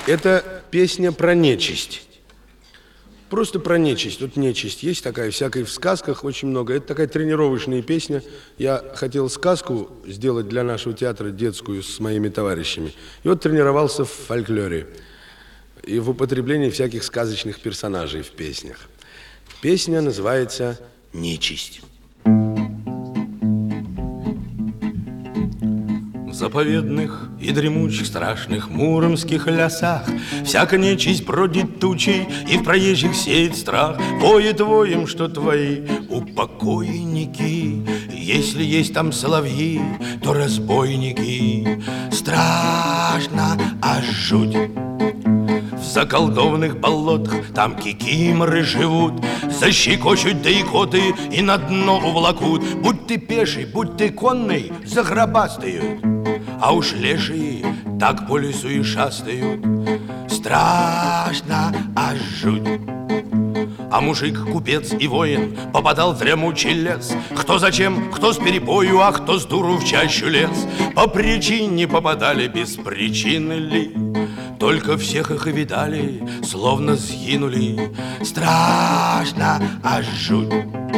Это песня про нечисть. Просто про нечисть. Тут нечисть есть такая, всякой в сказках очень много. Это такая тренировочная песня. Я хотел сказку сделать для нашего театра детскую с моими товарищами. И вот тренировался в фольклоре и в употреблении всяких сказочных персонажей в песнях. Песня называется «Нечисть». В заповедных и дремучих страшных муромских лесах всяка нечисть бродит тучей и в проезжих сеет страх. Воет воем, что твои упокойники, если есть там соловьи, то разбойники. Страшно, аж жуть. В заколдованных болотах там кикиморы живут, защекочут да икоты и на дно увлакут. Будь ты пеший, будь ты конный, загробастают, а уж лешие так по лесу и шастают. Страшно, аж жуть. А мужик, купец и воин попадал в дремучий лес. Кто зачем, кто с перепою, а кто с дуру в чащу лез. По причине попадали, без причины ли, только всех их и видали, словно сгинули. Страшно, аж жуть.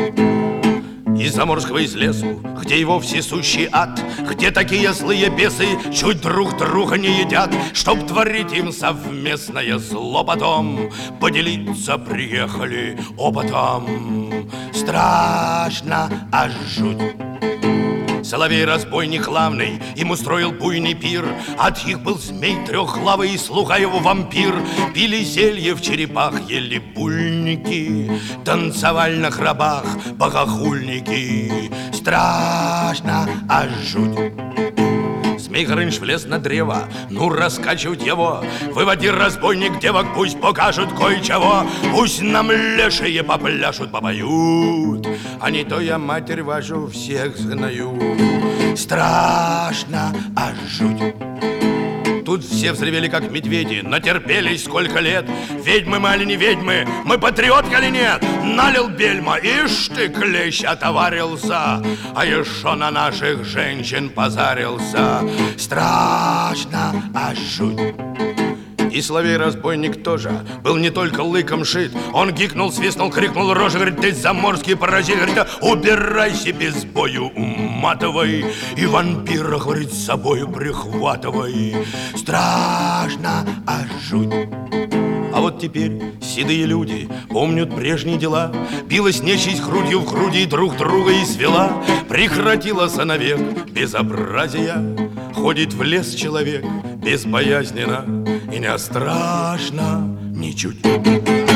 Из заморского, из лесу, где его всесущий ад, где такие злые бесы чуть друг друга не едят, чтоб творить им совместное зло потом, поделиться приехали опытом. Страшно, аж жуть. Соловей-разбойник главный им устроил буйный пир. От их был змей трехглавый и слуга его вампир. Пили зелье в черепах, ели бульники, танцевали на храбах богохульники. Страшно, аж жуть. Змей Горыныч влез на древо, ну раскачивать его. Выводи, разбойник, девок, пусть покажут кое-чего. Пусть нам лешие попляшут, попоют, а не то я матерь вашу всех сгною. Страшно, аж жуть. Тут все взревели, как медведи, натерпелись сколько лет. Ведьмы мы али не ведьмы, мы патриотки или нет? Налил бельма, ишь ты, клещ, отоварился, а еще на наших женщин позарился. Страшно, аж жуть. И соловей-разбойник тоже был не только лыком шит. Он гикнул, свистнул, крикнул рожей, говорит: ты заморский паразит, говорит: убирайся без бою, уматывай, и вампира, говорит, с собою прихватывай. Страшно, аж жуть. А вот теперь седые люди помнят прежние дела. Билась нечисть грудью в груди, друг друга извела. Прекратилось навек безобразия. Ходит в лес человек безбоязненно, и не страшно ничуть.